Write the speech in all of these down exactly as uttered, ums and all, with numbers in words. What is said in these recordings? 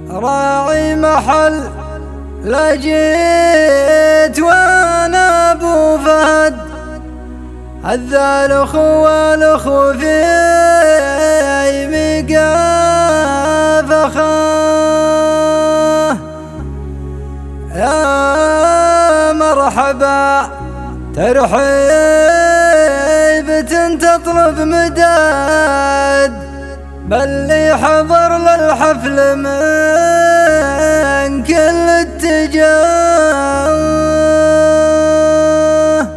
راعي محل لجيت وانا ابو فهد هذا الاخو والاخو في مقاف اخاه. يا مرحبا ترحيب تطلب مداد بل حضر للحفل من كل اتجاه.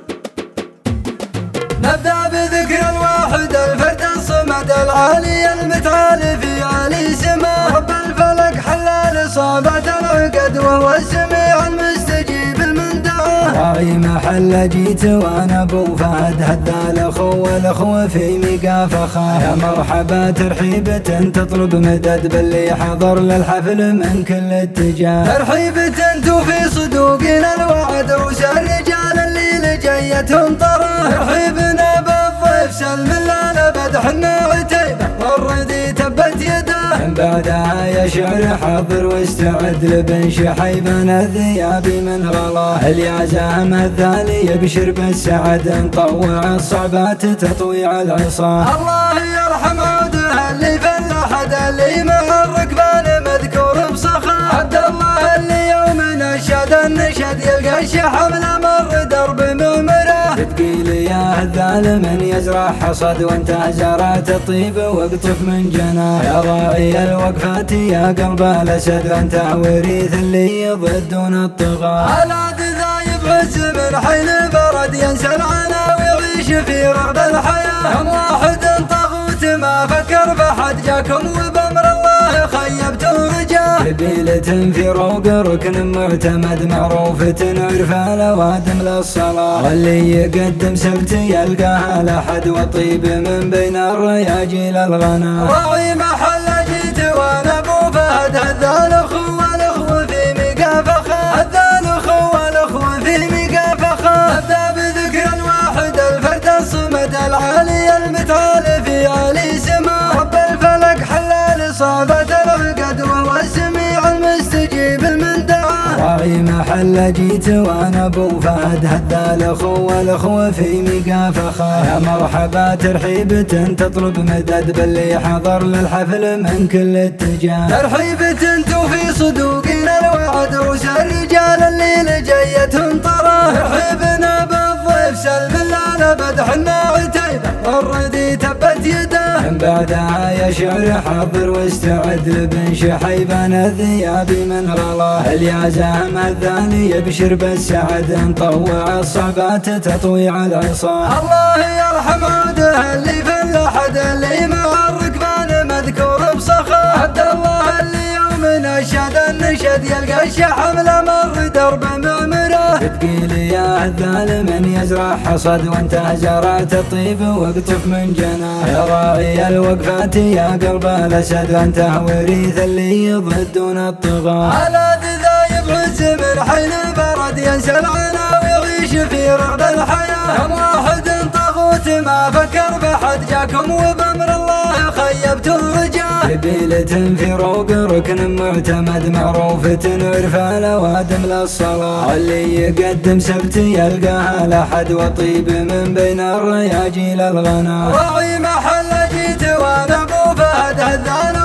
نبدأ بذكر الواحد الفرد الصمد العالي المتعالي في عالي سماه رب الفلك حلال إصابة العقد وهو السميع المستجيب المندعاه. راعي محل جيت وانا ابو فهد هذا الاخو والاخوه في مقاف اخاه. يا مرحبا ترحيبة تطلب مدد باللي حضر للحفل من كل اتجاه. ترحيبة توفي صدوقنا الوعد روس الرجال اللي لجيتهم طراه. ترحيبنا بالضيف سلم الابد حنا عتيبه والردي تبت يده. من بعدها يا شعر حاضر واستعد لبن شحيبان الذياب من غلاه. اليازام الثاني يبشر بالسعد نطوع الصعبات تطويع العصا. الله يرحم عوده اللي في الاحد اللي مع الركبان مذكور بصخا. عبد الله اللي يوم نشد النشد يلقى الشحم مر درب ممره. تقيل يا الظالم من يزرع حصد وانت زرعت الطيب واقطف من جناه. يا راعي الوقفات يا قلب الاسد وانت وريث اللي يضدون الطغاة. على ذايب عز من حين برد ينسى العنا ويعيش في رغد الحياة. كم واحد طاغوت ما فكر بحد جاكم وبامر الله خيبتم رجاه. قبيلة في روق ركن معتمد معروفة عرف الأوادم للصلاة. واللي يقدم سبت يلقاها لحد وطيب من بين الرياجيل الغنى. راعي محل جيت وانا ابو فهد هذا الاخو والاخو في مقاف اخاه. هذا الاخو والاخو في مقاف اخاه. ابدا بذكر الواحد الفرد الصمد العالي المتعالي في عالي سماه. رب الفلك حلال إصابة العقد وهو السميع المستجيب المندعاه. راعي محل جيت وانا ابو فهد هذا الاخو والاخوه في مقاف اخاه. يا مرحبا ترحيبة تطلب مدد باللي حضر للحفل من كل اتجاه. ترحيبة توفي صدوقنا الوعد روس الرجال اللي لجيتهم طراه. ترحيبنا بالضيف سلم الابد حنا عتيبه والردي تبت يده. من بعدها يا شعر حاضر واستعد لبن شحيبان الذياب من غلاه. اليازام الثاني يبشر بالسعد نطوع الصعبات تطويع العصا. الله يرحم عوده اللي في الاحد اللي مع الركبان مذكور بصخا. عبد الله اللي يوم نشد النشد يلقى الشحم مر درب ممره. تقيل يا الظالم من يزرع حصد وانت زرعت الطيب واقطف من جناه. يا راعي الوقفات يا قلب الاسد وانت وريث اللي يضدون الطغاة. على ذايب عز من حين برد ينسى العنا ويعيش في رغد الحياة. كم واحد طاغوت ما فكر بحد جاكم وبامر الله خيبتم رجاه. قبيلة في روق ركن معتمد معروفة عرف الأوادم للصلاة. واللي يقدم سبت يلقاها لحد وطيب من بين الرياجيل الغنى. راعي محل جيت وانا ابو فهد هذا